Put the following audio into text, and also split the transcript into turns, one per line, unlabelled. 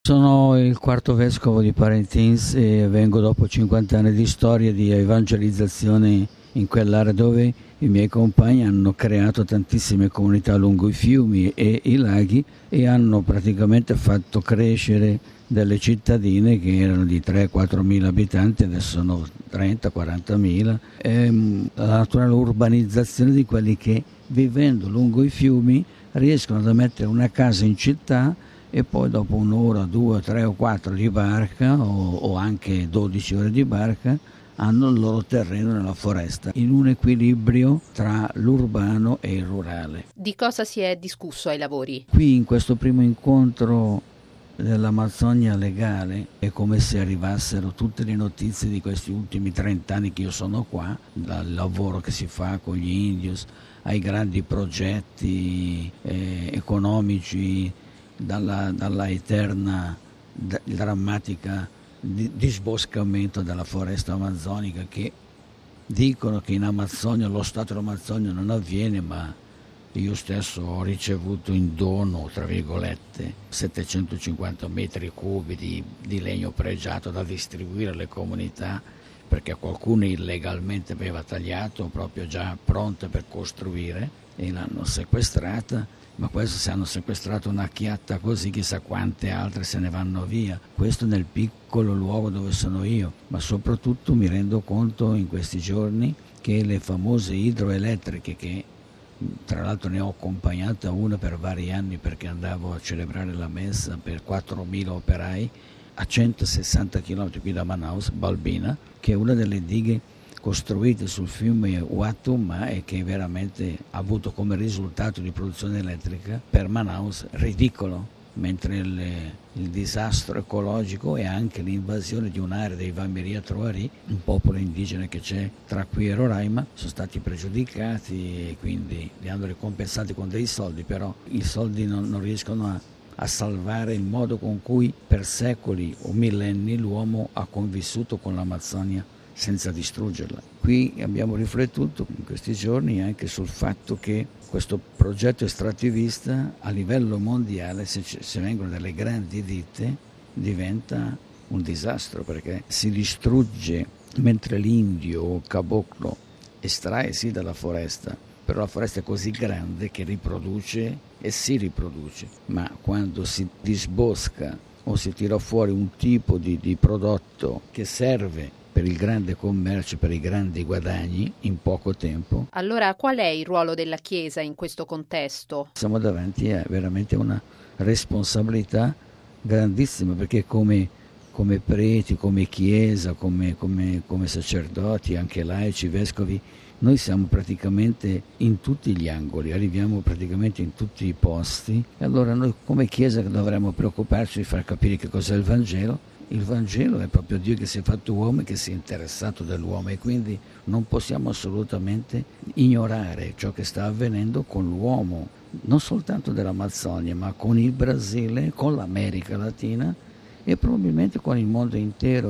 Sono il quarto vescovo di Parintins e vengo dopo 50 anni di storia di evangelizzazione in quell'area dove i miei compagni hanno creato tantissime comunità lungo i fiumi e i laghi e hanno praticamente fatto crescere delle cittadine che erano di 3-4 mila abitanti, adesso sono 30-40 mila. La naturale urbanizzazione di quelli che vivendo lungo i fiumi riescono a mettere una casa in città e poi dopo un'ora, 2, 3 o 4 di barca o anche 12 ore di barca hanno il loro terreno nella foresta, in un equilibrio tra l'urbano e il rurale.
Di cosa si è discusso ai lavori?
Qui in questo primo incontro dell'Amazzonia legale è come se arrivassero tutte le notizie di questi ultimi 30 anni che io sono qua, dal lavoro che si fa con gli indios ai grandi progetti economici, dalla eterna drammatica disboscamento della foresta amazzonica, che dicono che in Amazzonia lo stato dell'Amazzonia non avviene, ma io stesso ho ricevuto in dono, tra virgolette, 750 metri cubi di legno pregiato da distribuire alle comunità, perché qualcuno illegalmente aveva tagliato proprio già pronte per costruire e l'hanno sequestrata. Ma questo, se hanno sequestrato una chiatta così, chissà quante altre se ne vanno via. Questo nel piccolo luogo dove sono io, ma soprattutto mi rendo conto in questi giorni che le famose idroelettriche, che tra l'altro ne ho accompagnata una per vari anni perché andavo a celebrare la messa per 4.000 operai a 160 km qui da Manaus, Balbina, che è una delle dighe costruite sul fiume Uatumã e che veramente ha avuto come risultato di produzione elettrica per Manaus ridicolo, mentre il disastro ecologico e anche l'invasione di un'area dei Vamiria Troari, un popolo indigeno che c'è tra qui e Roraima, sono stati pregiudicati e quindi li hanno ricompensati con dei soldi, però i soldi non riescono a salvare il modo con cui per secoli o millenni l'uomo ha convissuto con l'Amazzonia senza distruggerla. Qui abbiamo riflettuto in questi giorni anche sul fatto che questo progetto estrattivista a livello mondiale, se vengono delle grandi ditte, diventa un disastro, perché si distrugge mentre l'indio o il caboclo estrae sì dalla foresta, però la foresta è così grande che riproduce e si riproduce, ma quando si disbosca o si tira fuori un tipo di prodotto che serve per il grande commercio, per i grandi guadagni in poco tempo.
Allora qual è il ruolo della Chiesa in questo contesto?
Siamo davanti a veramente una responsabilità grandissima, perché come preti, come Chiesa, come sacerdoti, anche laici, vescovi, noi siamo praticamente in tutti gli angoli, arriviamo praticamente in tutti i posti, e allora noi come Chiesa dovremmo preoccuparci di far capire che cos'è il Vangelo. Il Vangelo è proprio Dio che si è fatto uomo e che si è interessato dell'uomo, e quindi non possiamo assolutamente ignorare ciò che sta avvenendo con l'uomo, non soltanto dell'Amazzonia, ma con il Brasile, con l'America Latina e probabilmente con il mondo intero.